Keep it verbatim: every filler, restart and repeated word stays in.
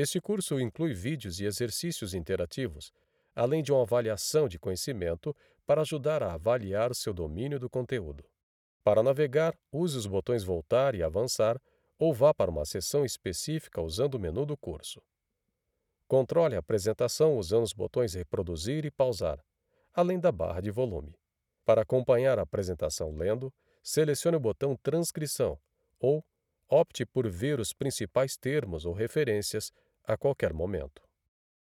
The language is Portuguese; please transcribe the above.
Este curso inclui vídeos e exercícios interativos, além de uma avaliação de conhecimento para ajudar a avaliar seu domínio do conteúdo. Para navegar, use os botões Voltar e Avançar ou vá para uma seção específica usando o menu do curso. Controle a apresentação usando os botões Reproduzir e Pausar, além da barra de volume. Para acompanhar a apresentação lendo, selecione o botão Transcrição ou opte por ver os principais termos ou referências a qualquer momento.